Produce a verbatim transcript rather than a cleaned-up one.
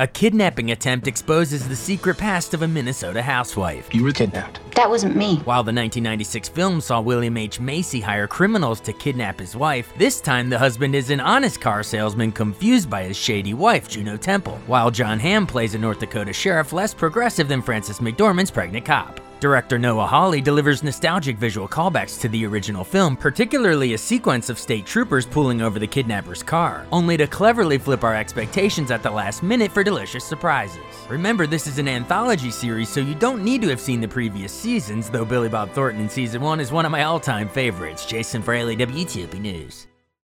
A kidnapping attempt exposes the secret past of a Minnesota housewife. You were kidnapped. That wasn't me. While the nineteen ninety-six film saw William H. Macy hire criminals to kidnap his wife, this time the husband is an honest car salesman confused by his shady wife, Juno Temple, while John Hamm plays a North Dakota sheriff less progressive than Frances McDormand's pregnant cop. Director Noah Hawley delivers nostalgic visual callbacks to the original film, particularly a sequence of state troopers pulling over the kidnapper's car, only to cleverly flip our expectations at the last minute for delicious surprises. Remember, this is an anthology series, so you don't need to have seen the previous seasons, though Billy Bob Thornton in season one is one of my all-time favorites. Jason Fraley, W T O P News.